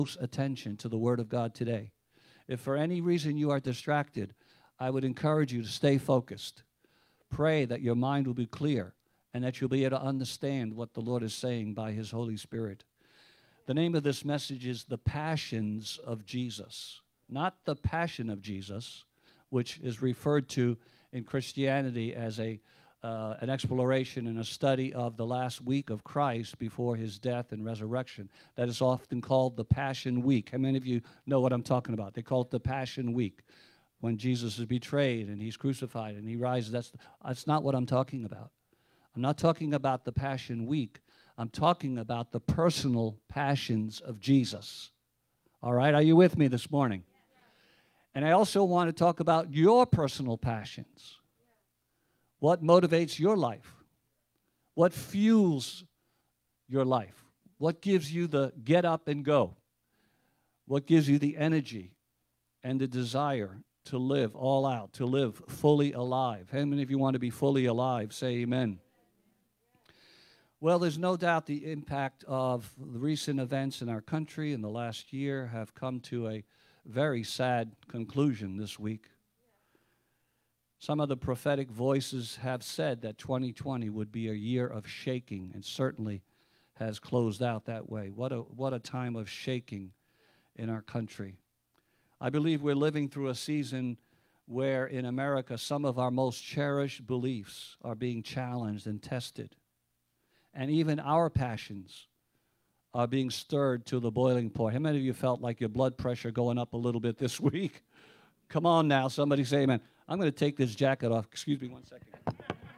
close attention to the Word of God today. If for any reason you are distracted, I would encourage you to stay focused. Pray that your mind will be clear and that you'll be able to understand what the Lord is saying by His Holy Spirit. The name of this message is The Passions of Jesus. Not the Passion of Jesus, which is referred to in Christianity as an exploration and a study of the last week of Christ before His death and resurrection. That is often called the Passion Week. How many of you know what I'm talking about? They call it the Passion Week, when Jesus is betrayed and He's crucified and He rises. That's not what I'm talking about. I'm not talking about the Passion Week. I'm talking about the personal passions of Jesus. All right, are you with me this morning? And I also want to talk about your personal passions. What motivates your life? What fuels your life? What gives you the get up and go? What gives you the energy and the desire to live all out, to live fully alive? How many of you want to be fully alive? Say amen. Well, there's no doubt the impact of the recent events in our country in the last year have come to a very sad conclusion this week. Some of the prophetic voices have said that 2020 would be a year of shaking, and certainly has closed out that way. What a time of shaking in our country. I believe we're living through a season where in America some of our most cherished beliefs are being challenged and tested. And even our passions are being stirred to the boiling point. How many of you felt like your blood pressure going up a little bit this week? Come on now, somebody say amen. I'm going to take this jacket off. Excuse me 1 second. Come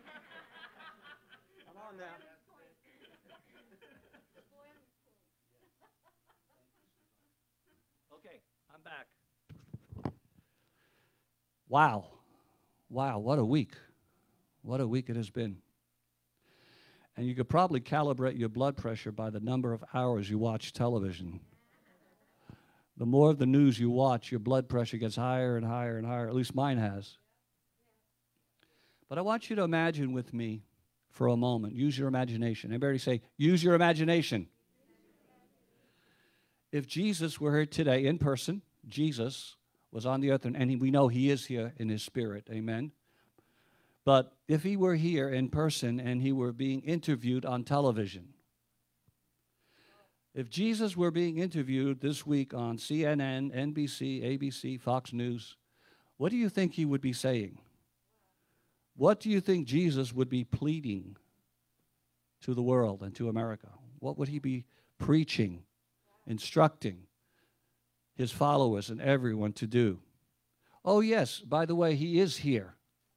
on now. Okay, I'm back. Wow. Wow, what a week. What a week it has been. And you could probably calibrate your blood pressure by the number of hours you watch television. The more of the news you watch, your blood pressure gets higher and higher and higher. At least mine has. But I want you to imagine with me for a moment. Use your imagination. Everybody say, use your imagination. If Jesus were here today in person, Jesus was on the earth, and we know He is here in His spirit. Amen. But if He were here in person and He were being interviewed on television, if Jesus were being interviewed this week on CNN, NBC, ABC, Fox News, what do you think He would be saying? What do you think Jesus would be pleading to the world and to America? What would He be preaching, instructing His followers and everyone to do? Oh, yes, by the way, He is here.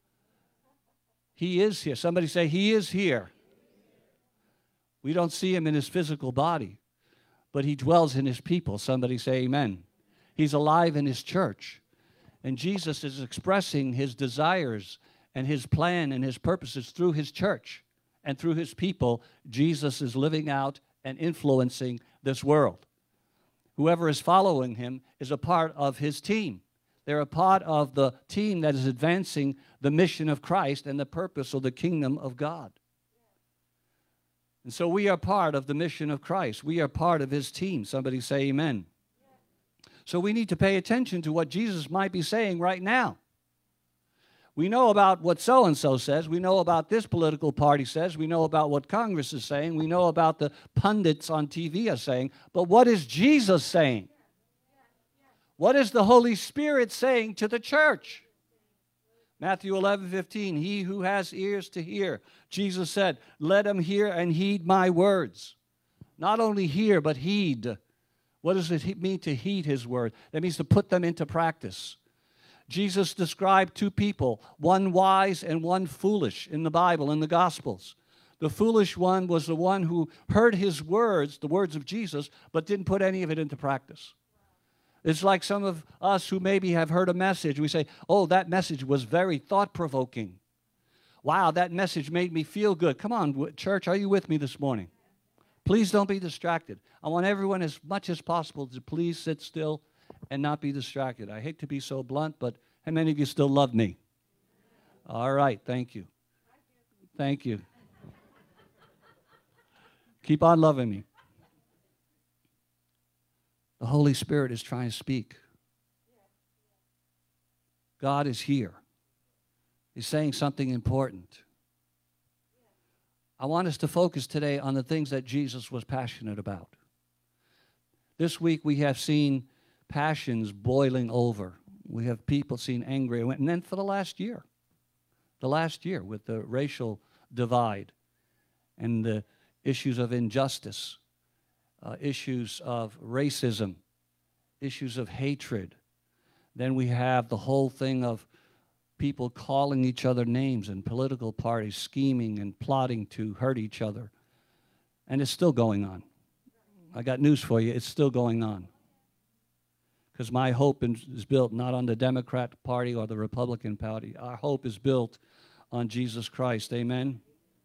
He is here. Somebody say, He is here. We don't see Him in His physical body, but He dwells in His people. Somebody say amen. He's alive in His church. And Jesus is expressing His desires and His plan and His purposes through His church. And through His people, Jesus is living out and influencing this world. Whoever is following Him is a part of His team. They're a part of the team that is advancing the mission of Christ and the purpose of the kingdom of God. And so we are part of the mission of Christ. We are part of His team. Somebody say amen. So we need to pay attention to what Jesus might be saying right now. We know about what so-and-so says. We know about this political party says. We know about what Congress is saying. We know about the pundits on TV are saying. But what is Jesus saying? What is the Holy Spirit saying to the church? Matthew 11:15, he who has ears to hear. Jesus said, let him hear and heed my words. Not only hear, but heed. What does it mean to heed His word? That means to put them into practice. Jesus described two people, one wise and one foolish in the Bible, in the Gospels. The foolish one was the one who heard His words, the words of Jesus, but didn't put any of it into practice. It's like some of us who maybe have heard a message. We say, oh, that message was very thought-provoking. Wow, that message made me feel good. Come on, church, are you with me this morning? Please don't be distracted. I want everyone as much as possible to please sit still and not be distracted. I hate to be so blunt, but how many of you still love me? All right, thank you. Thank you. Keep on loving me. The Holy Spirit is trying to speak. God is here. He's saying something important. I want us to focus today on the things that Jesus was passionate about. This week we have seen passions boiling over. We have people seen angry. And then for the last year with the racial divide and the issues of injustice, issues of racism, issues of hatred. Then we have the whole thing of people calling each other names and political parties scheming and plotting to hurt each other. And it's still going on. I got news for you. It's still going on. Because my hope is built not on the Democrat Party or the Republican Party. Our hope is built on Jesus Christ. Amen?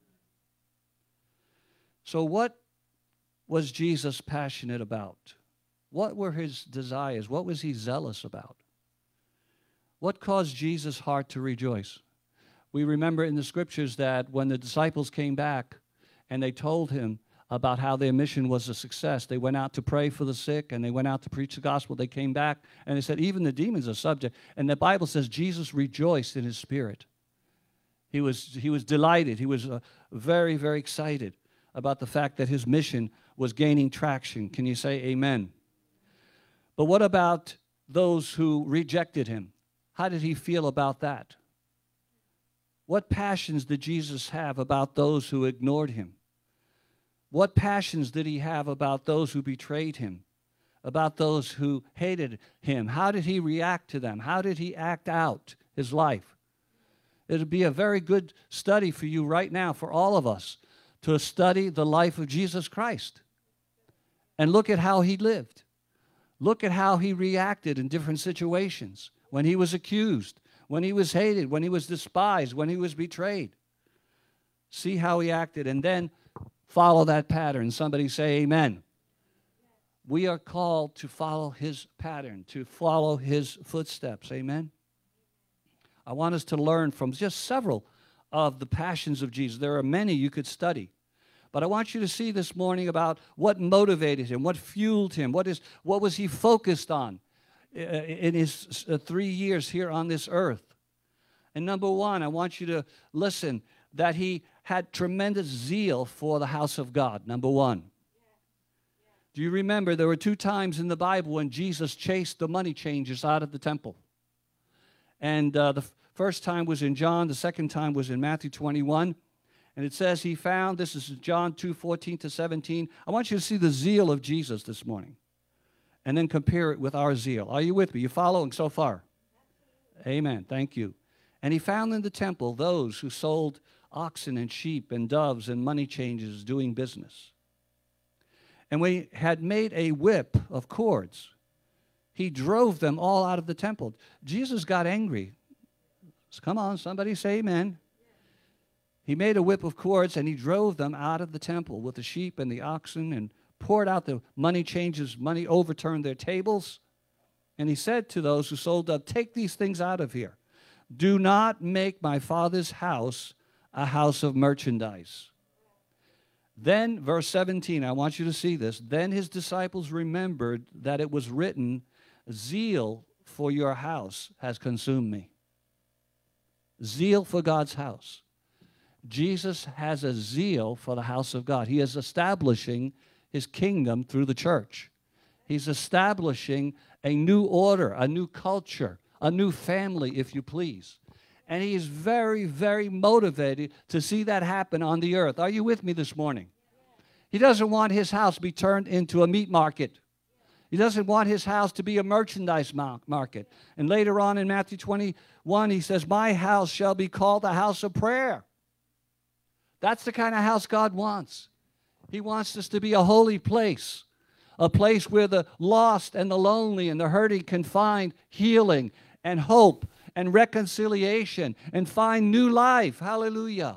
So what was Jesus passionate about? What were his desires? What was he zealous about? What caused Jesus' heart to rejoice? We remember in the scriptures that when the disciples came back and they told him about how their mission was a success, they went out to pray for the sick and they went out to preach the gospel. They came back and they said, even the demons are subject. And the Bible says Jesus rejoiced in his spirit. He was delighted. He was very, very excited about the fact that his mission was gaining traction. Can you say amen? But what about those who rejected him? How did he feel about that? What passions did Jesus have about those who ignored him? What passions did he have about those who betrayed him? About those who hated him? How did he react to them? How did he act out his life? It would be a very good study for you right now, for all of us, to study the life of Jesus Christ and look at how he lived. Look at how he reacted in different situations. When he was accused, when he was hated, when he was despised, when he was betrayed. See how he acted, and then follow that pattern. Somebody say amen. We are called to follow his pattern, to follow his footsteps. Amen. I want us to learn from just several of the passions of Jesus. There are many you could study. But I want you to see this morning about what motivated him, what fueled him, what was he focused on in his 3 years here on this earth. And number one, I want you to listen that he had tremendous zeal for the house of God, number one. Do you remember there were 2 times in the Bible when Jesus chased the money changers out of the temple? And the first time was in John, the second time was in Matthew 21. And it says he found, this is John 2:14-17. I want you to see the zeal of Jesus this morning. And then compare it with our zeal. Are you with me? You following so far? Amen. Thank you. And he found in the temple those who sold oxen and sheep and doves and money changers doing business. And when he had made a whip of cords, he drove them all out of the temple. Jesus got angry. Come on, somebody say amen. He made a whip of cords and he drove them out of the temple with the sheep and the oxen and poured out the money changers' money, overturned their tables. And he said to those who sold up, take these things out of here. Do not make my Father's house a house of merchandise. Then, verse 17, I want you to see this. Then his disciples remembered that it was written, zeal for your house has consumed me. Zeal for God's house. Jesus has a zeal for the house of God. He is establishing his kingdom through the church. He's establishing a new order, a new culture, a new family, if you please. And he is very, very motivated to see that happen on the earth. Are you with me this morning? He doesn't want his house to be turned into a meat market. He doesn't want his house to be a merchandise market. And later on in Matthew 21, he says, my house shall be called a house of prayer. That's the kind of house God wants. He wants us to be a holy place, a place where the lost and the lonely and the hurting can find healing and hope and reconciliation and find new life. Hallelujah.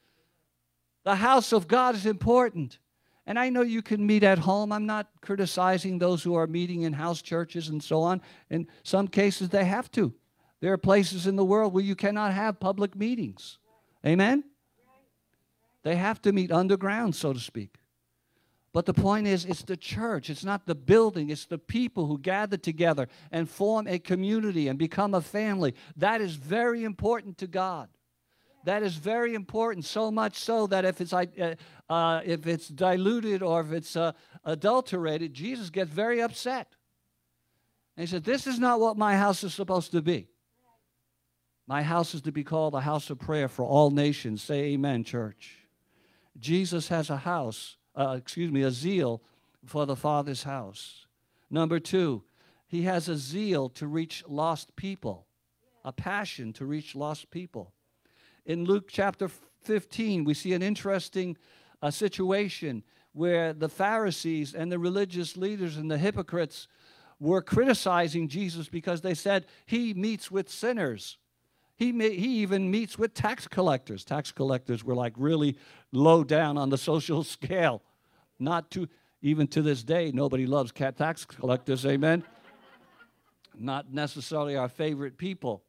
The house of God is important. And I know you can meet at home. I'm not criticizing those who are meeting in house churches and so on. In some cases, they have to. There are places in the world where you cannot have public meetings. Amen? They have to meet underground, so to speak. But the point is, it's the church. It's not the building. It's the people who gather together and form a community and become a family. That is very important to God. That is very important, so much so that if it's diluted or if it's adulterated, Jesus gets very upset. And he said, this is not what my house is supposed to be. My house is to be called a house of prayer for all nations. Say amen, church. Jesus has a house, a zeal for the Father's house. Number 2, he has a zeal to reach lost people, a passion to reach lost people. In Luke chapter 15, we see an interesting situation where the Pharisees and the religious leaders and the hypocrites were criticizing Jesus because they said he meets with sinners. He even meets with tax collectors. Tax collectors were like really low down on the social scale. Even to this day, nobody loves tax collectors, amen? Not necessarily our favorite people.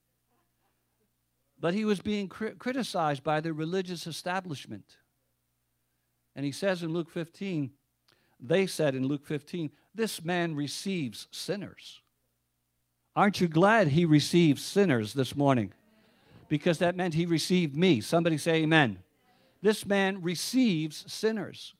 But he was being criticized by the religious establishment. And he says in Luke 15, they said in Luke 15, this man receives sinners. Aren't you glad he receives sinners this morning? Because that meant he received me. Somebody say amen. This man receives sinners.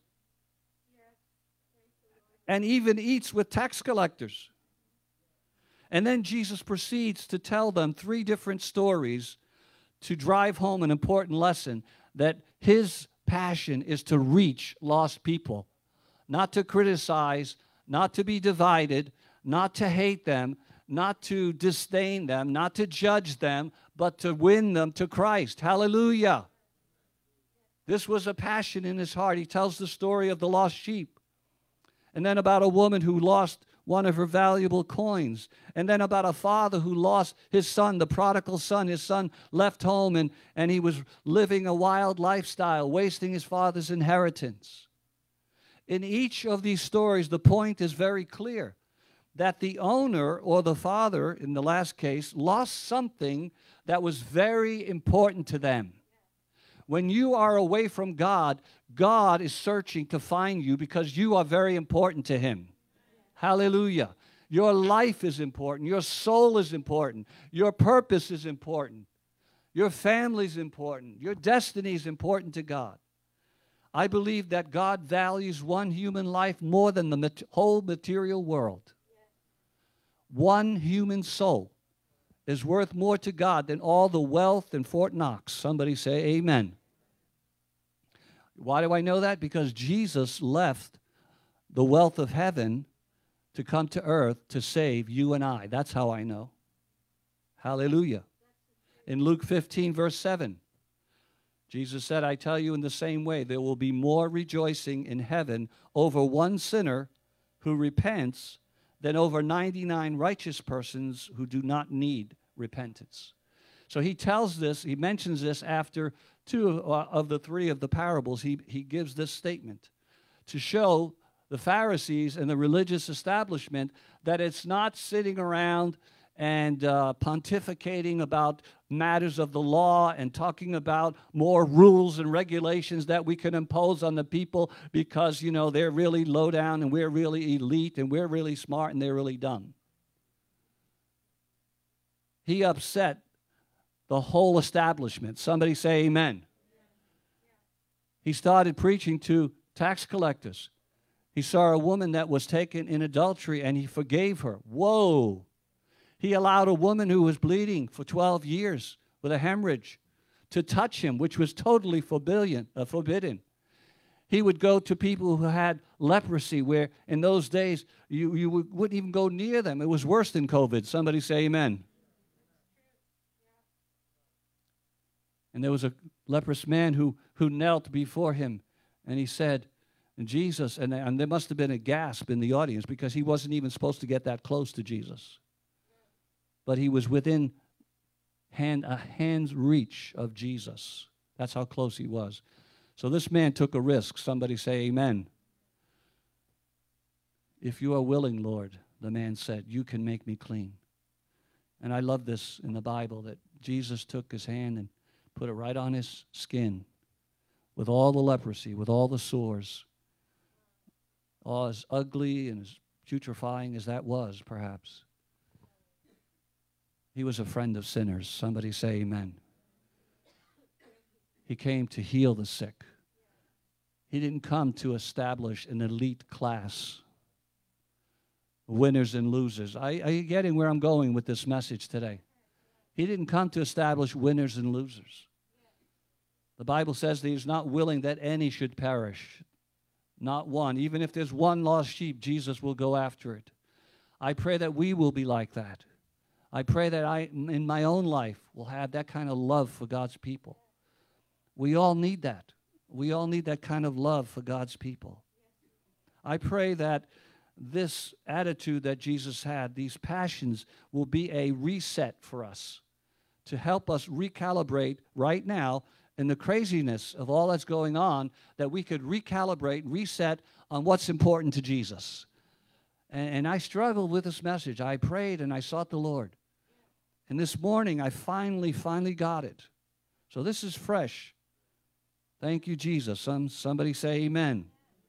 And even eats with tax collectors. And then Jesus proceeds to tell them 3 different stories to drive home an important lesson, that his passion is to reach lost people, not to criticize, not to be divided, not to hate them, not to disdain them, not to judge them, but to win them to Christ. Hallelujah. This was a passion in his heart. He tells the story of the lost sheep, and then about a woman who lost one of her valuable coins, and then about a father who lost his son, the prodigal son. His son left home, and he was living a wild lifestyle, wasting his father's inheritance. In each of these stories, the point is very clear, that the owner, or the father in the last case, lost something that was very important to them. When you are away from God, God is searching to find you because you are very important to him. Hallelujah. Your life is important. Your soul is important. Your purpose is important. Your family is important. Your destiny is important to God. I believe that God values one human life more than the whole material world. One human soul is worth more to God than all the wealth in Fort Knox. Somebody say amen. Why do I know that? Because Jesus left the wealth of heaven to come to earth to save you and I. That's how I know. Hallelujah. In Luke 15, verse 7, Jesus said, I tell you in the same way, there will be more rejoicing in heaven over one sinner who repents than over 99 righteous persons who do not need repentance. So he tells this, he mentions this after 2 of the 3 of the parables. He gives this statement to show the Pharisees and the religious establishment that it's not sitting around and pontificating about matters of the law and talking about more rules and regulations that we can impose on the people because, you know, they're really low down and we're really elite and we're really smart and they're really dumb. He upset the whole establishment. Somebody say amen. He started preaching to tax collectors. He saw a woman that was taken in adultery, and he forgave her. Whoa. He allowed a woman who was bleeding for 12 years with a hemorrhage to touch him, which was totally forbidden. He would go to people who had leprosy, where in those days you wouldn't even go near them. It was worse than COVID. Somebody say amen. And there was a leprous man who knelt before him, and he said, and Jesus, and there must have been a gasp in the audience because he wasn't even supposed to get that close to Jesus. But he was within a hand's reach of Jesus. That's how close he was. So this man took a risk. Somebody say amen. If you are willing, Lord, the man said, you can make me clean. And I love this in the Bible, that Jesus took his hand and put it right on his skin with all the leprosy, with all the sores. as ugly and as putrefying as that was, perhaps, he was a friend of sinners. Somebody say amen. He came to heal the sick. He didn't come to establish an elite class, winners and losers. Are you getting where I'm going with this message today? He didn't come to establish winners and losers. The Bible says that he's not willing that any should perish. Not one. Even if there's one lost sheep, Jesus will go after it. I pray that we will be like that. I pray that I, in my own life, will have that kind of love for God's people. We all need that. We all need that kind of love for God's people. I pray that this attitude that Jesus had, these passions, will be a reset for us to help us recalibrate right now in the craziness of all that's going on, that we could recalibrate, reset on what's important to Jesus. And I struggled with this message. I prayed and I sought the Lord. And this morning, I finally got it. So this is fresh. Thank you, Jesus. Somebody say amen.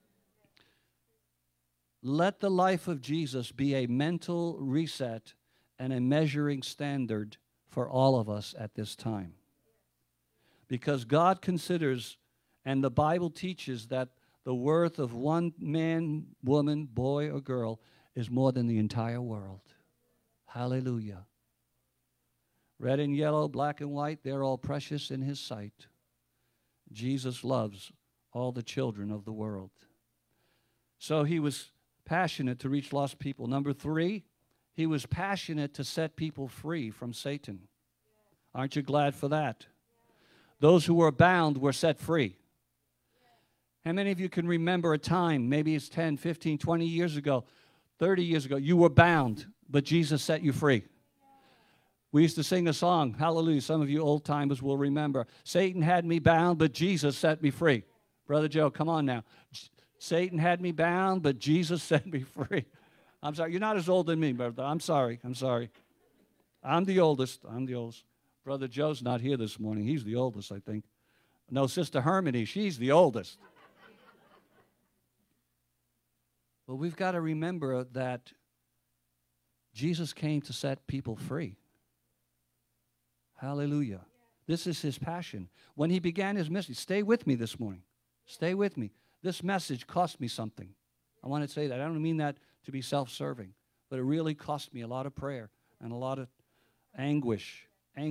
Let the life of Jesus be a mental reset and a measuring standard for all of us at this time. Because God considers, and the Bible teaches, that the worth of one man, woman, boy, or girl is more than the entire world. Hallelujah. Red and yellow, black and white, they're all precious in His sight. Jesus loves all the children of the world. So He was passionate to reach lost people. Number 3, He was passionate to set people free from Satan. Aren't you glad for that? Those who were bound were set free. How many of you can remember a time, maybe it's 10, 15, 20 years ago, 30 years ago, you were bound, but Jesus set you free? We used to sing a song, hallelujah, some of you old-timers will remember. Satan had me bound, but Jesus set me free. Brother Joe, come on now. Satan had me bound, but Jesus set me free. I'm sorry, you're not as old as me, brother. I'm sorry. I'm the oldest. Brother Joe's not here this morning. He's the oldest, I think. No, Sister Hermione, she's the oldest. But we've got to remember that Jesus came to set people free. Hallelujah. This is His passion. When He began His ministry, stay with me this morning. Stay with me. This message cost me something. I want to say that. I don't mean that to be self-serving, but it really cost me a lot of prayer and a lot of anguish.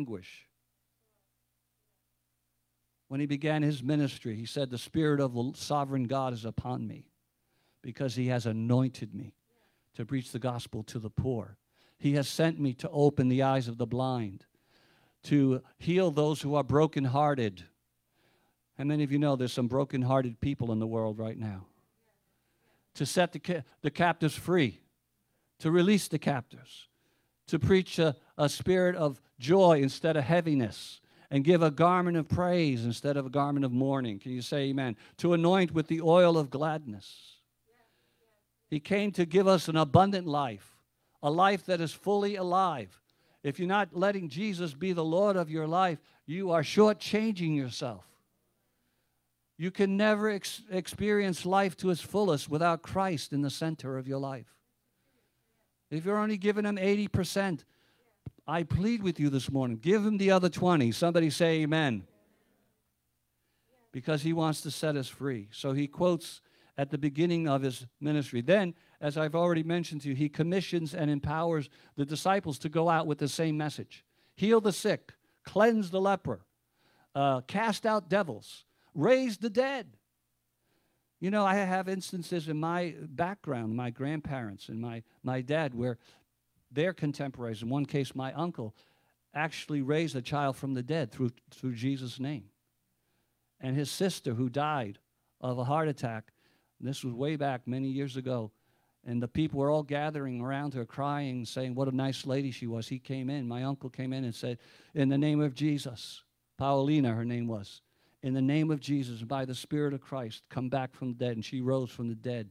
When He began His ministry, He said, the Spirit of the sovereign God is upon me because He has anointed me to preach the gospel to the poor. He has sent me to open the eyes of the blind, to heal those who are brokenhearted. How many of you know there's some brokenhearted people in the world right now? To set the captives free, to release the captives, to preach a spirit of joy instead of heaviness, and give a garment of praise instead of a garment of mourning. Can you say amen? To anoint with the oil of gladness. He came to give us an abundant life, a life that is fully alive. If you're not letting Jesus be the Lord of your life, you are shortchanging yourself. You can never experience life to its fullest without Christ in the center of your life. If you're only giving Him 80%, I plead with you this morning, give Him the other 20. Somebody say amen. Because He wants to set us free. So He quotes at the beginning of His ministry. Then, as I've already mentioned to you, He commissions and empowers the disciples to go out with the same message. Heal the sick, cleanse the leper, cast out devils, raise the dead. You know, I have instances in my background, my grandparents and my dad, where their contemporaries, in one case my uncle, actually raised a child from the dead through Jesus' name. And his sister, who died of a heart attack, this was way back many years ago, and the people were all gathering around her crying, saying what a nice lady she was. He came in, my uncle came in and said, in the name of Jesus, Paulina her name was, in the name of Jesus, by the Spirit of Christ, come back from the dead. And she rose from the dead.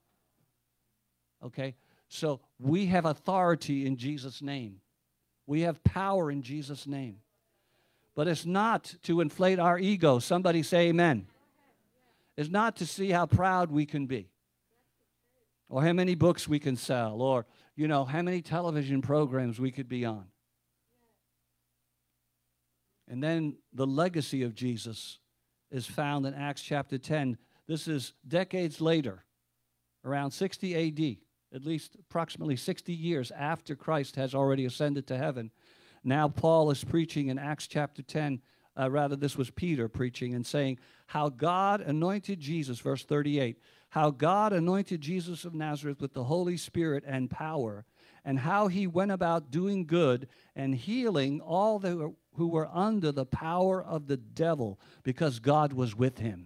Okay? So we have authority in Jesus' name. We have power in Jesus' name. But it's not to inflate our ego. Somebody say amen. It's not to see how proud we can be. or how many books we can sell, or, how many television programs we could be on. And then the legacy of Jesus is found in Acts chapter 10. This is decades later, around 60 A.D., at least approximately 60 years after Christ has already ascended to heaven. Now Paul is preaching in Acts chapter 10. This was Peter preaching and saying how God anointed Jesus, verse 38, how God anointed Jesus of Nazareth with the Holy Spirit and power, and how he went about doing good and healing all who were under the power of the devil, because God was with him.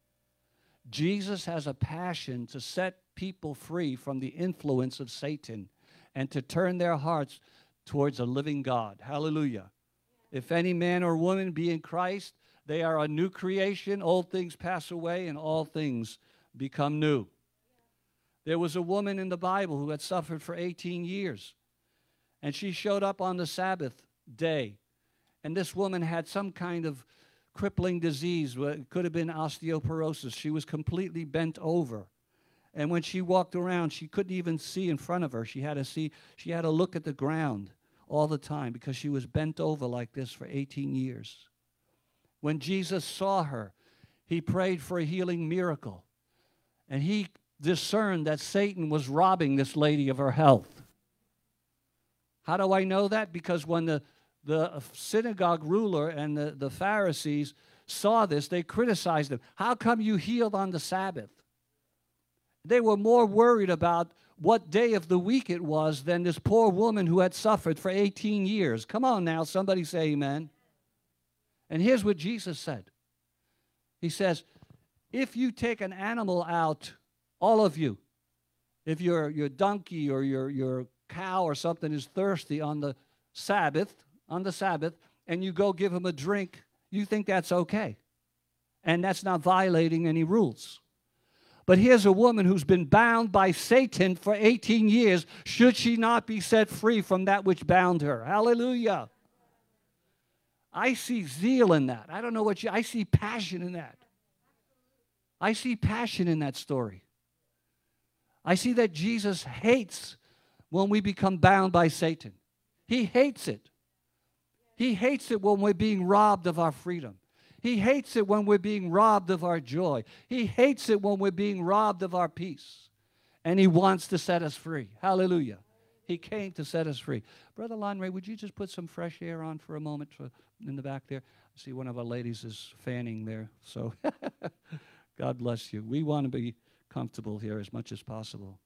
Jesus has a passion to set people free from the influence of Satan and to turn their hearts towards a living God. Hallelujah. If any man or woman be in Christ, they are a new creation. Old things pass away and all things become new. There was a woman in the Bible who had suffered for 18 years, and she showed up on the Sabbath day. And this woman had some kind of crippling disease. It could have been osteoporosis. She was completely bent over. And when she walked around, she couldn't even see in front of her. She had to look at the ground all the time because she was bent over like this for 18 years. When Jesus saw her, he prayed for a healing miracle. And he discerned that Satan was robbing this lady of her health. How do I know that? Because when the synagogue ruler and the Pharisees saw this, they criticized him. How come you healed on the Sabbath? They were more worried about what day of the week it was than this poor woman who had suffered for 18 years. Come on now, somebody say amen. And here's what Jesus said. He says, if you take an animal out, all of you, if your donkey or your cow or something is thirsty on the Sabbath, and you go give him a drink, you think that's okay. And that's not violating any rules. But here's a woman who's been bound by Satan for 18 years. Should she not be set free from that which bound her? Hallelujah. I see zeal in that. I don't know I see passion in that. I see passion in that story. I see that Jesus hates when we become bound by Satan. He hates it. He hates it when we're being robbed of our freedom. He hates it when we're being robbed of our joy. He hates it when we're being robbed of our peace. And he wants to set us free. Hallelujah. He came to set us free. Brother Lonray, would you just put some fresh air on for a moment in the back there? I see one of our ladies is fanning there. So God bless you. We want to be comfortable here as much as possible.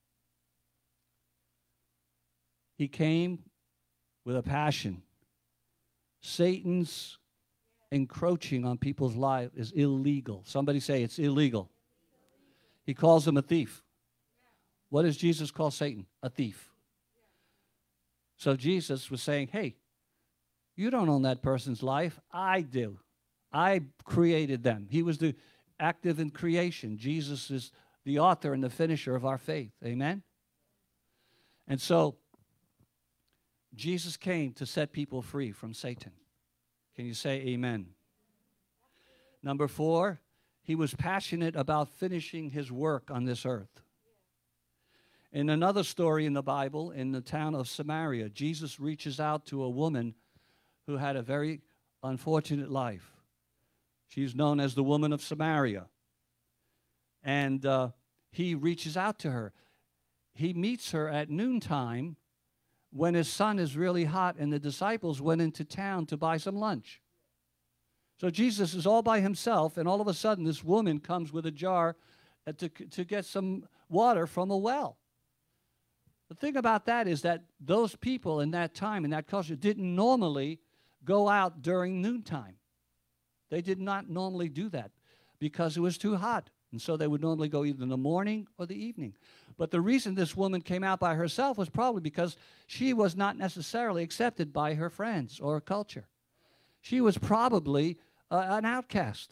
He came with a passion. Satan's encroaching on people's lives is illegal. Somebody say it's illegal. He calls him a thief. What does Jesus call Satan? A thief. So Jesus was saying, hey, you don't own that person's life. I do. I created them. He was the active in creation. Jesus is the author and the finisher of our faith. Amen? And so Jesus came to set people free from Satan. Can you say amen? Number 4, he was passionate about finishing his work on this earth. In another story in the Bible, in the town of Samaria, Jesus reaches out to a woman who had a very unfortunate life. She's known as the woman of Samaria. And he reaches out to her. He meets her at noontime when his sun is really hot, and the disciples went into town to buy some lunch. So Jesus is all by himself, and all of a sudden this woman comes with a jar to get some water from a well. The thing about that is that those people in that time, in that culture, didn't normally go out during noontime. They did not normally do that because it was too hot. And so they would normally go either in the morning or the evening. But the reason this woman came out by herself was probably because she was not necessarily accepted by her friends or culture. She was probably an outcast.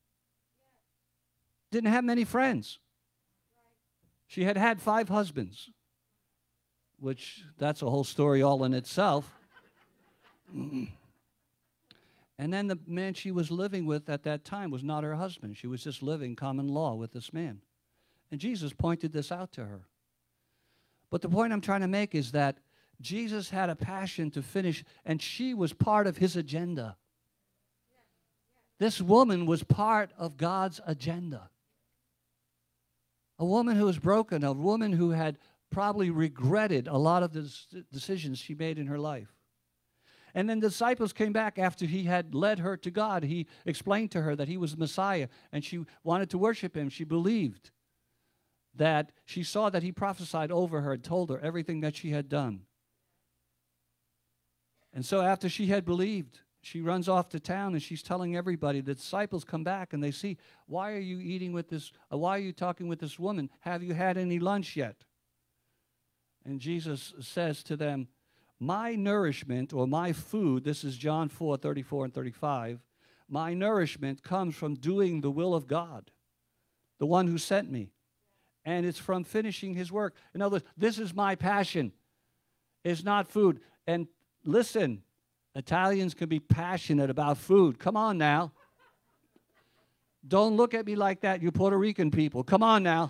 Didn't have many friends. She had had 5 husbands, which that's a whole story all in itself. And then the man she was living with at that time was not her husband. She was just living common law with this man. And Jesus pointed this out to her. But the point I'm trying to make is that Jesus had a passion to finish, and she was part of his agenda. This woman was part of God's agenda. A woman who was broken, a woman who had probably regretted a lot of the decisions she made in her life. And then the disciples came back after he had led her to God. He explained to her that he was the Messiah, and she wanted to worship him. She believed that she saw that he prophesied over her and told her everything that she had done. And so after she had believed, she runs off to town and she's telling everybody. The disciples come back and they see, why are you eating with this, why are you talking with this woman? Have you had any lunch yet? And Jesus says to them, my nourishment or my food, this is John 4:34 and 35, my nourishment comes from doing the will of God, the one who sent me. And it's from finishing his work. In other words, this is my passion. It's not food. And listen, Italians can be passionate about food. Come on now. Don't look at me like that, you Puerto Rican people. Come on now.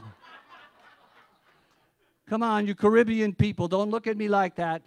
Come on, you Caribbean people. Don't look at me like that.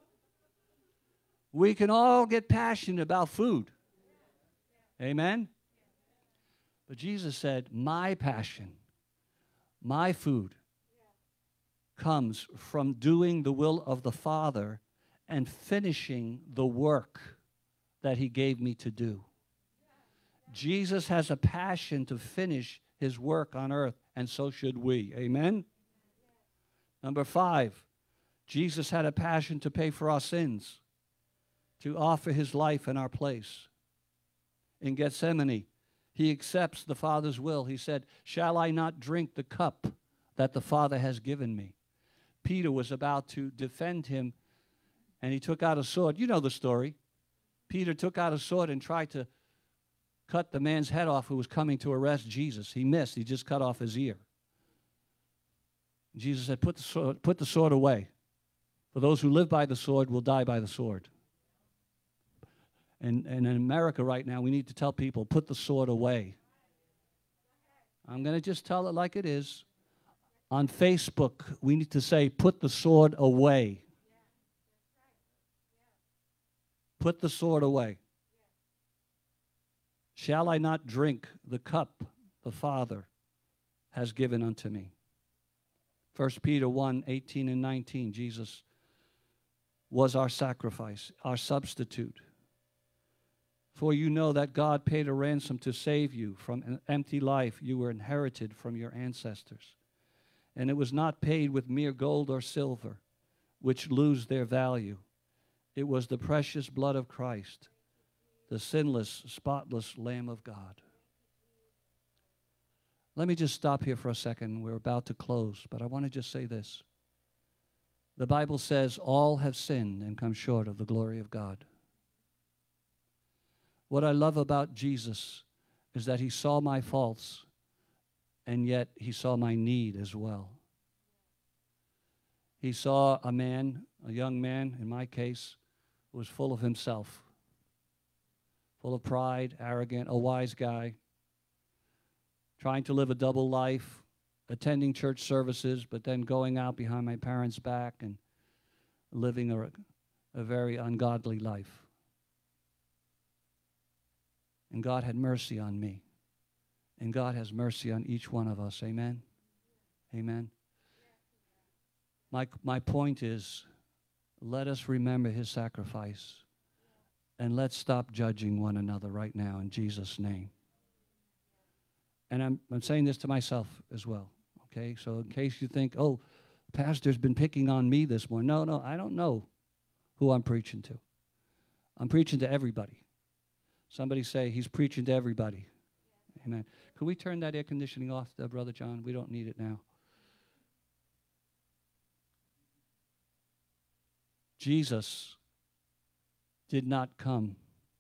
We can all get passionate about food. Amen? But Jesus said, my passion, my food comes from doing the will of the Father and finishing the work that he gave me to do. Jesus has a passion to finish his work on earth, and so should we. Amen? Number 5, Jesus had a passion to pay for our sins, to offer his life in our place. In Gethsemane, he accepts the Father's will. He said, shall I not drink the cup that the Father has given me? Peter was about to defend him, and he took out a sword. You know the story. Peter took out a sword and tried to cut the man's head off who was coming to arrest Jesus. He missed. He just cut off his ear. Jesus said, put the sword away. For those who live by the sword will die by the sword. And in America right now, we need to tell people, put the sword away. I'm going to just tell it like it is. On Facebook, we need to say, put the sword away. Put the sword away. Shall I not drink the cup the Father has given unto me? 1 Peter 1:18 and 19, Jesus was our sacrifice, our substitute. For you know that God paid a ransom to save you from an empty life you were inherited from your ancestors. And it was not paid with mere gold or silver, which lose their value. It was the precious blood of Christ, the sinless, spotless Lamb of God. Let me just stop here for a second. We're about to close, but I want to just say this. The Bible says all have sinned and come short of the glory of God. What I love about Jesus is that he saw my faults, and yet he saw my need as well. He saw a man, a young man, in my case, who was full of himself, full of pride, arrogant, a wise guy, trying to live a double life, attending church services, but then going out behind my parents' back and living a very ungodly life. And God had mercy on me. And God has mercy on each one of us. Amen? Amen? My point is, let us remember his sacrifice. And let's stop judging one another right now in Jesus' name. And I'm saying this to myself as well. Okay? So in case you think, oh, pastor's been picking on me this morning. No, I don't know who I'm preaching to. I'm preaching to everybody. Somebody say, he's preaching to everybody. Amen. Could we turn that air conditioning off, Brother John? We don't need it now. Jesus did not come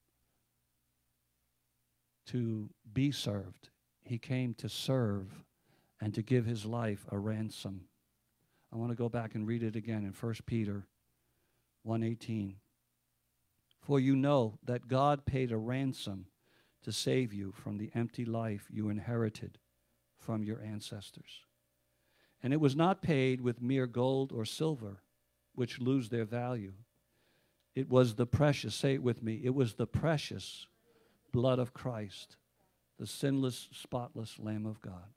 to be served. He came to serve and to give his life a ransom. I want to go back and read it again in 1 Peter 1:18. For you know that God paid a ransom to save you from the empty life you inherited from your ancestors. And it was not paid with mere gold or silver, which lose their value. It was the precious, say it with me, it was the precious blood of Christ, the sinless, spotless Lamb of God.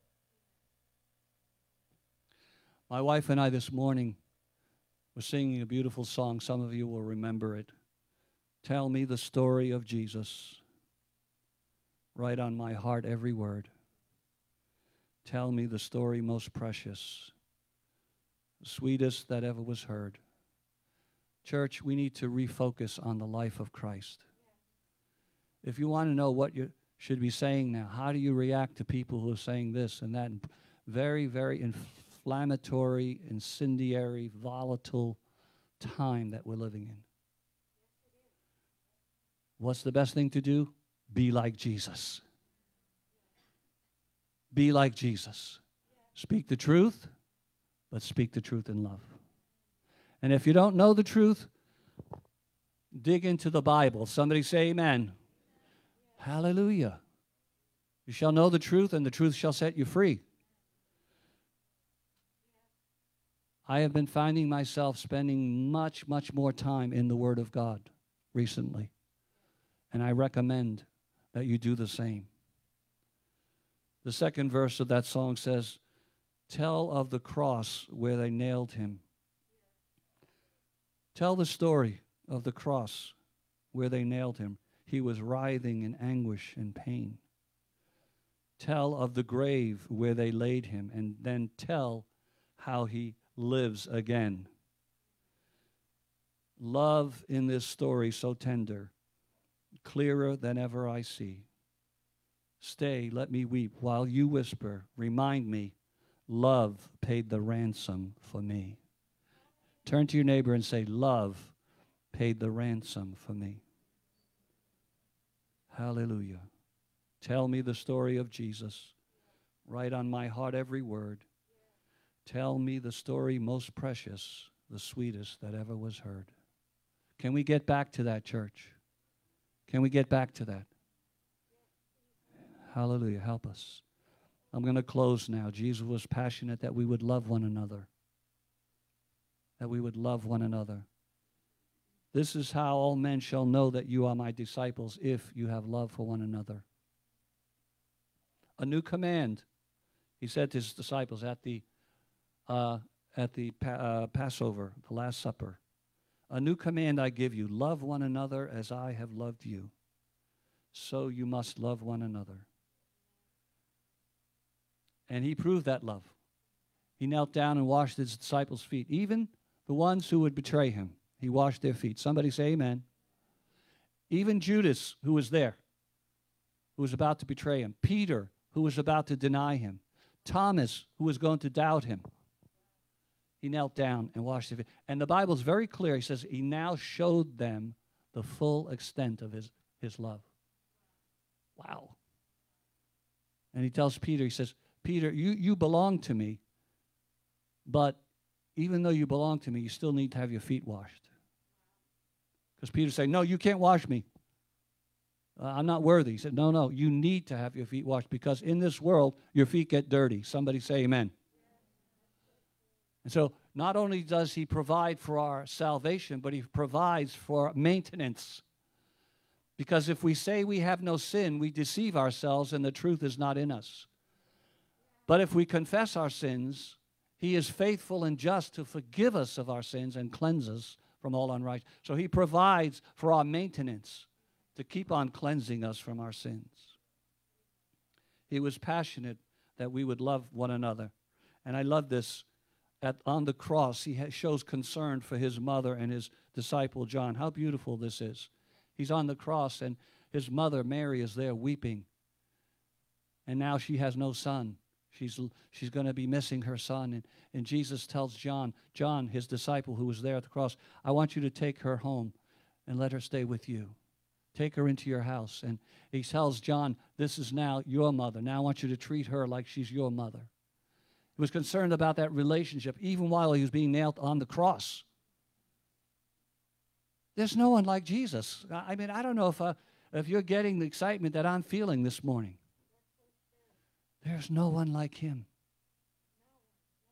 My wife and I this morning were singing a beautiful song. Some of you will remember it. Tell me the story of Jesus. Write on my heart every word. Tell me the story most precious, the sweetest that ever was heard. Church, we need to refocus on the life of Christ. If you want to know what you should be saying now, how do you react to people who are saying this and that? Very, very inflammatory, incendiary, volatile time that we're living in. What's the best thing to do? Be like Jesus. Be like Jesus. Speak the truth, but speak the truth in love. And if you don't know the truth, dig into the Bible. Somebody say amen. Hallelujah. You shall know the truth, and the truth shall set you free. I have been finding myself spending much, much more time in the Word of God recently. And I recommend that you do the same. The second verse of that song says, tell of the cross where they nailed him. Tell the story of the cross where they nailed him. He was writhing in anguish and pain. Tell of the grave where they laid him, and then tell how he lives again. Love in this story so tender, clearer than ever I see. Stay, let me weep, while you whisper, remind me, love paid the ransom for me. Turn to your neighbor and say, love paid the ransom for me. Hallelujah. Tell me the story of Jesus. Write on my heart every word. Tell me the story most precious, the sweetest that ever was heard. Can we get back to that, church? Can we get back to that? Hallelujah. Help us. I'm going to close now. Jesus was passionate that we would love one another. That we would love one another. This is how all men shall know that you are my disciples, if you have love for one another. A new command, he said to his disciples at the Passover, the Last Supper. A new command I give you, love one another as I have loved you. So you must love one another. And he proved that love. He knelt down and washed his disciples' feet, even the ones who would betray him. He washed their feet. Somebody say amen. Even Judas, who was there, who was about to betray him. Peter, who was about to deny him. Thomas, who was going to doubt him. He knelt down and washed their feet. And the Bible is very clear. He says he now showed them the full extent of his love. Wow. And he tells Peter, he says, Peter, you belong to me, but even though you belong to me, you still need to have your feet washed. Because Peter said, no, you can't wash me. I'm not worthy. He said, no, you need to have your feet washed, because in this world, your feet get dirty. Somebody say amen. And so not only does he provide for our salvation, but he provides for maintenance. Because if we say we have no sin, we deceive ourselves and the truth is not in us. But if we confess our sins, he is faithful and just to forgive us of our sins and cleanse us from all unrighteousness. So he provides for our maintenance to keep on cleansing us from our sins. He was passionate that we would love one another. And I love this. On the cross, he shows concern for his mother and his disciple John. How beautiful this is. He's on the cross, and his mother, Mary, is there weeping. And now she has no son. She's going to be missing her son. And Jesus tells John, his disciple who was there at the cross, I want you to take her home and let her stay with you. Take her into your house. And he tells John, this is now your mother. Now I want you to treat her like she's your mother. He was concerned about that relationship even while he was being nailed on the cross. There's no one like Jesus. I mean, I don't know if you're getting the excitement that I'm feeling this morning. There's no one like him.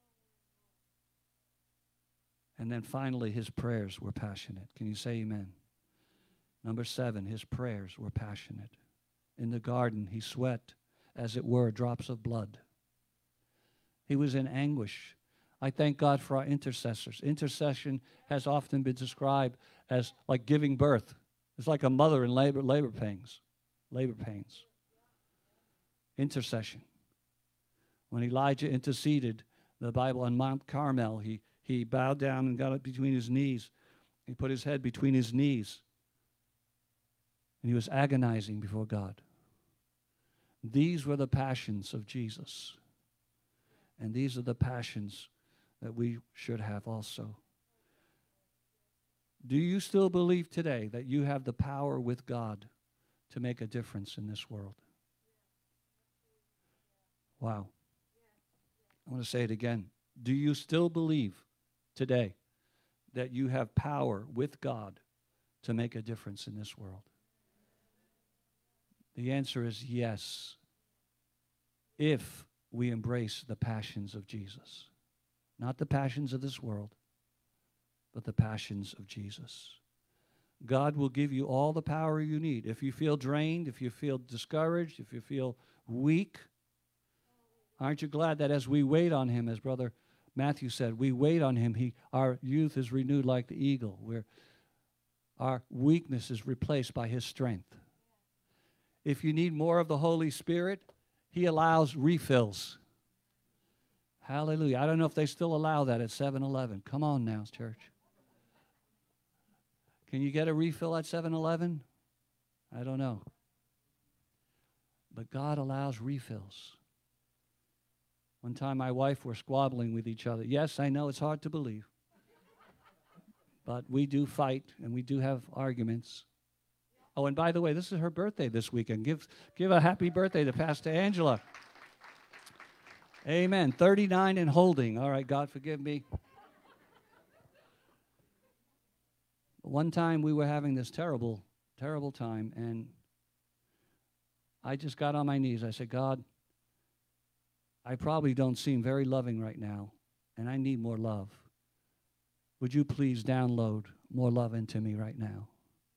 And then finally, his prayers were passionate. Can you say amen? Number 7, his prayers were passionate. In the garden, he sweat, as it were, drops of blood. He was in anguish. I thank God for our intercessors. Intercession has often been described as like giving birth. It's like a mother in labor pains. Intercession. When Elijah interceded, the Bible on Mount Carmel, he bowed down and got up between his knees. He put his head between his knees. And he was agonizing before God. These were the passions of Jesus. And these are the passions that we should have also. Do you still believe today that you have the power with God to make a difference in this world? Wow. I want to say it again. Do you still believe today that you have power with God to make a difference in this world? The answer is yes, if we embrace the passions of Jesus. Not the passions of this world, but the passions of Jesus. God will give you all the power you need. If you feel drained, if you feel discouraged, if you feel weak, aren't you glad that as we wait on him, as Brother Matthew said, we wait on him, our youth is renewed like the eagle, where our weakness is replaced by his strength. If you need more of the Holy Spirit, he allows refills. Hallelujah. I don't know if they still allow that at 7-Eleven. Come on now, church. Can you get a refill at 7-Eleven? I don't know. But God allows refills. One time my wife were squabbling with each other. Yes, I know it's hard to believe. But we do fight and we do have arguments. Oh, and by the way, this is her birthday this weekend. Give a happy birthday to Pastor Angela. Amen. 39 and holding. All right, God forgive me. One time we were having this terrible time, and I just got on my knees. I said, God, I probably don't seem very loving right now, and I need more love. Would you please download more love into me right now?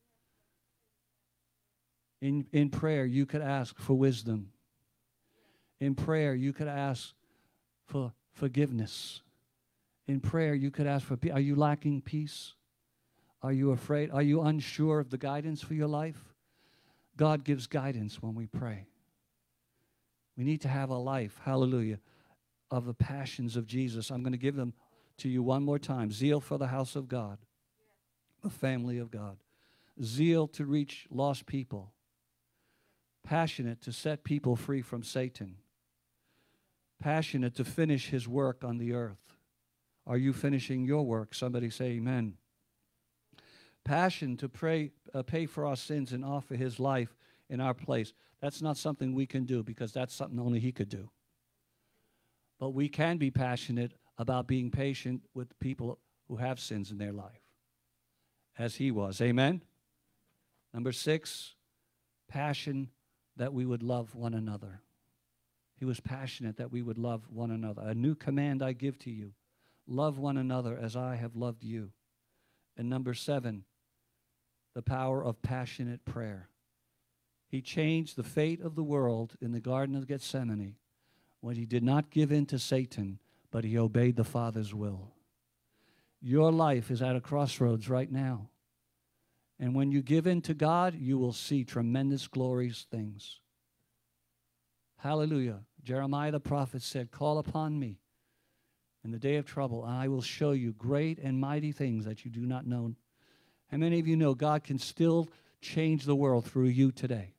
In prayer, you could ask for wisdom. In prayer, you could ask for forgiveness. In prayer, you could ask for peace. Are you lacking peace? Are you afraid? Are you unsure of the guidance for your life? God gives guidance when we pray. We need to have a life, hallelujah, of the passions of Jesus. I'm going to give them to you one more time. Zeal for the house of God, the family of God. Zeal to reach lost people. Passionate to set people free from Satan. Passionate to finish his work on the earth. Are you finishing your work? Somebody say amen. Passion to pay for our sins and offer his life in our place. That's not something we can do because that's something only he could do. But we can be passionate about being patient with people who have sins in their life, as he was. Amen? Number 6, passion that we would love one another. He was passionate that we would love one another. A new command I give to you. Love one another as I have loved you. And number 7, the power of passionate prayer. He changed the fate of the world in the Garden of Gethsemane when he did not give in to Satan, but he obeyed the Father's will. Your life is at a crossroads right now. And when you give in to God, you will see tremendous, glorious things. Hallelujah. Jeremiah the prophet said, call upon me in the day of trouble, and I will show you great and mighty things that you do not know. How many of you know God can still change the world through you today?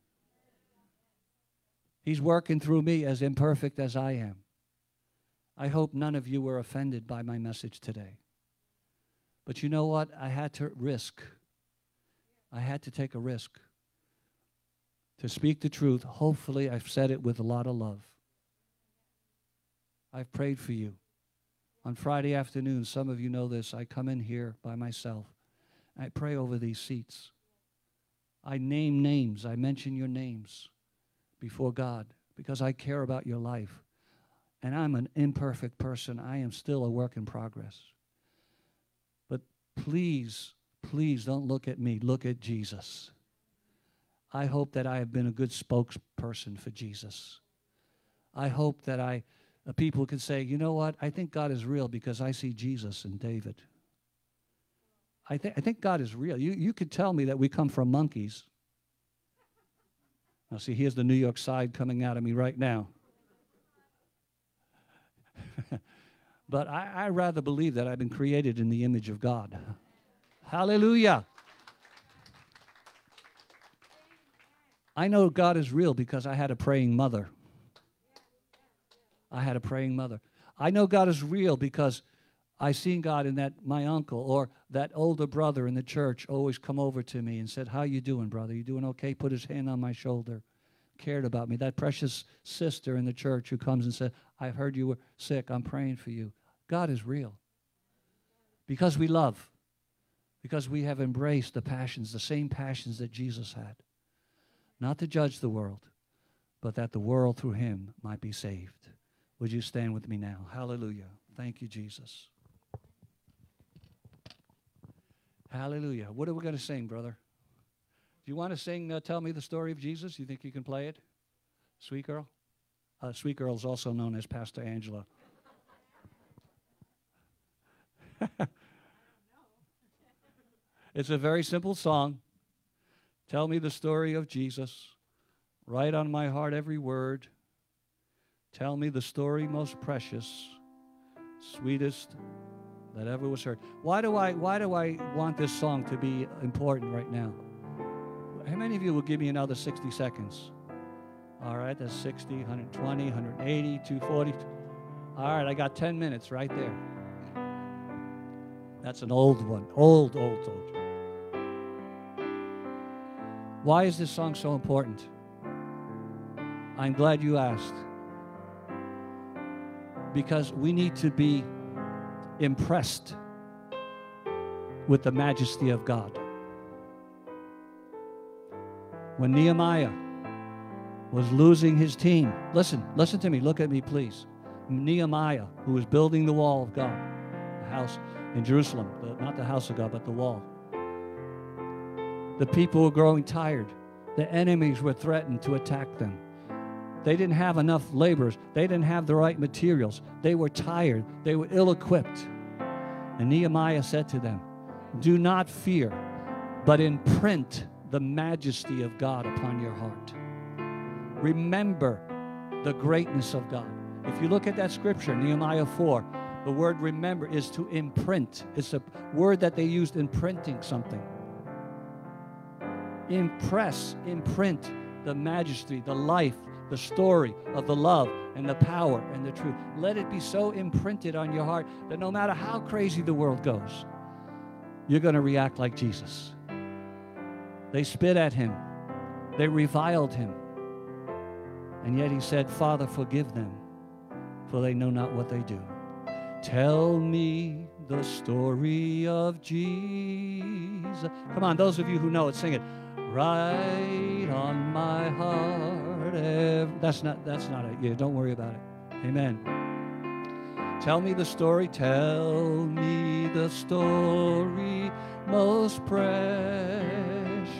He's working through me, as imperfect as I am. I hope none of you were offended by my message today. But you know what? I had to risk. I had to take a risk to speak the truth. Hopefully, I've said it with a lot of love. I've prayed for you. On Friday afternoon, some of you know this, I come in here by myself. I pray over these seats. I name names. I mention your names before God because I care about your life. And I'm an imperfect person. I am still a work in progress. please, please don't look at me. Look at Jesus. I hope that I have been a good spokesperson for Jesus. I hope that people can say, you know what, I think God is real because I see Jesus in David. I think God is real. You could tell me that we come from monkeys. Now, see, here's the New York side coming out of me right now. But I rather believe that I've been created in the image of God. Hallelujah. I know God is real because I had a praying mother. I had a praying mother. I know God is real because I seen God in that my uncle or that older brother in the church always come over to me and said, how you doing, brother? You doing okay? Put his hand on my shoulder, cared about me. That precious sister in the church who comes and said, I've heard you were sick. I'm praying for you. God is real because we love, because we have embraced the passions, the same passions that Jesus had. Not to judge the world, but that the world through him might be saved. Would you stand with me now? Hallelujah. Thank you, Jesus. Hallelujah. What are we going to sing, brother? Do you want to sing Tell Me the Story of Jesus? You think you can play it? Sweet Girl? Sweet Girl is also known as Pastor Angela. It's a very simple song. Tell me the story of Jesus. Write on my heart every word. Tell me the story most precious, sweetest that ever was heard. Why do I want this song to be important right now? How many of you will give me another 60 seconds? All right, that's 60, 120, 180, 240. All right, I got 10 minutes right there. That's an old one. Old. Why is this song so important? I'm glad you asked. Because we need to be impressed with the majesty of God. When Nehemiah was losing his team, listen to me, look at me, please. Nehemiah, who was building the wall of God, the house in Jerusalem, not the house of God, but the wall. The people were growing tired. The enemies were threatened to attack them. They didn't have enough laborers. They didn't have the right materials. They were tired. They were ill-equipped. And Nehemiah said to them, do not fear, but imprint the majesty of God upon your heart. Remember the greatness of God. If you look at that scripture, Nehemiah 4, the word remember is to imprint. It's a word that they used in printing something. Imprint the majesty, the life, the story of the love and the power and the truth. Let it be so imprinted on your heart that no matter how crazy the world goes, you're going to react like Jesus. They spit at him. They reviled him. And yet he said, Father, forgive them, for they know not what they do. Tell me the story of Jesus. Come on, those of you who know it, sing it. Write on my heart. That's not it. Yeah, don't worry about it. Amen. Tell me the story. Tell me the story most precious,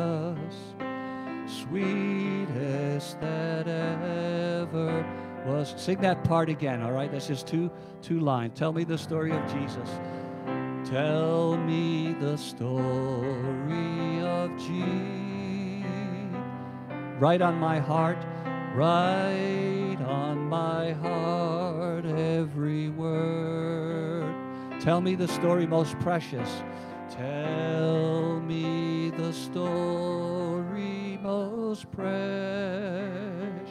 sweetest that ever was. Sing that part again, all right? That's just two lines. Tell me the story of Jesus. Tell me the story of Jesus. Write on my heart, write on my heart every word. Tell me the story most precious. Tell me the story most precious,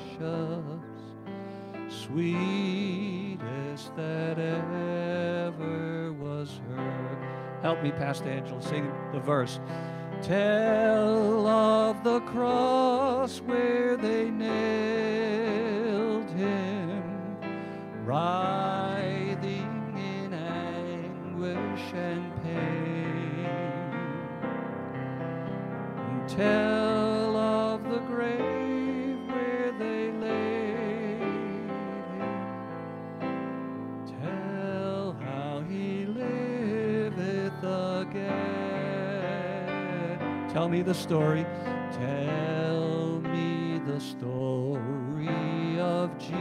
sweetest that ever was heard. Help me, Pastor Angela, sing the verse. Tell of the cross where they nailed him, writhing in anguish and pain. And tell of the grave where they laid him. Tell how he liveth again. Tell me the story. Tell me the story of Jesus.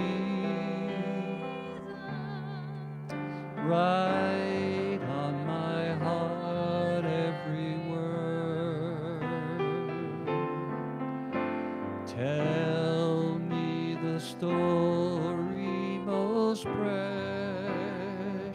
Write on my heart every word. Tell me the story most precious,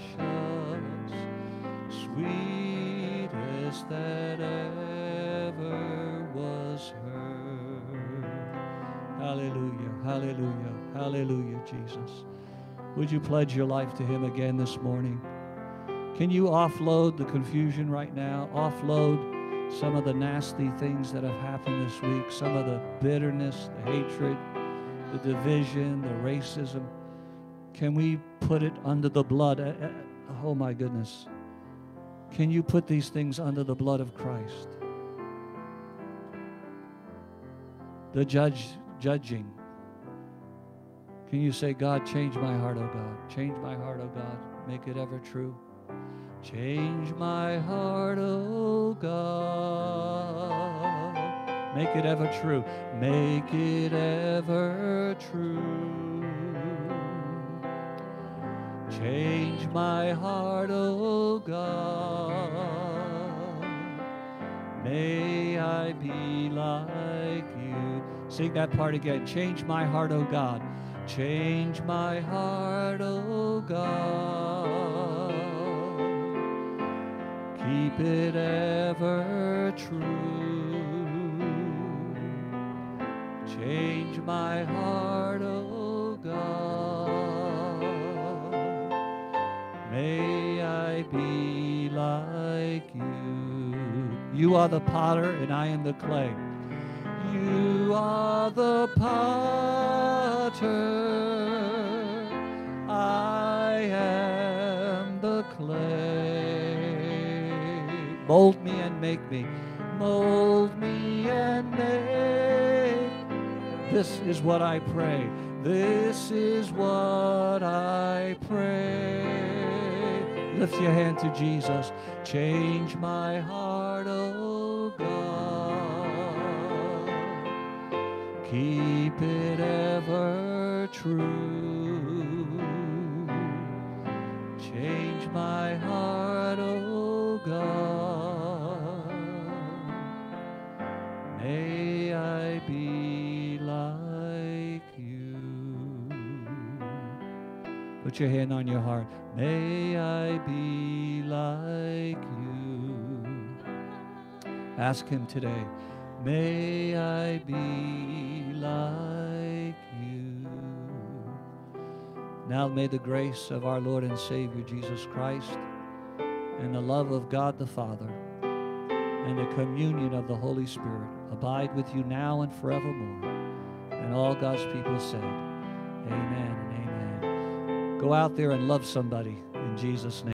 sweetest that ever was heard. Hallelujah, hallelujah, hallelujah, Jesus. Would you pledge your life to Him again this morning? Can you offload the confusion right now? Offload some of the nasty things that have happened this week, some of the bitterness, the hatred, the division, the racism. Can we put it under the blood? Oh my goodness. Can you put these things under the blood of Christ? The judging. Can you say, God, change my heart, oh God. Change my heart, oh God. Make it ever true. Change my heart, oh God. Make it ever true. Make it ever true. Change my heart, oh God. May I be like you. Sing that part again. Change my heart, oh God. Change my heart, oh God. Keep it ever true. Change my heart, oh God. May I be like you. You are the potter and I am the clay. You are the potter, I am the clay. Mold me and make me, mold me and make. This is what I pray, this is what I pray. Lift your hand to Jesus. Change my heart, oh God. Keep it ever true. Change my heart, oh God. May I be like you. Put your hand on your heart. May I be like you. Ask Him today. May I be like you. Now may the grace of our Lord and Savior Jesus Christ and the love of God the Father and the communion of the Holy Spirit abide with you now and forevermore. And all God's people said, amen and amen. Go out there and love somebody in Jesus' name.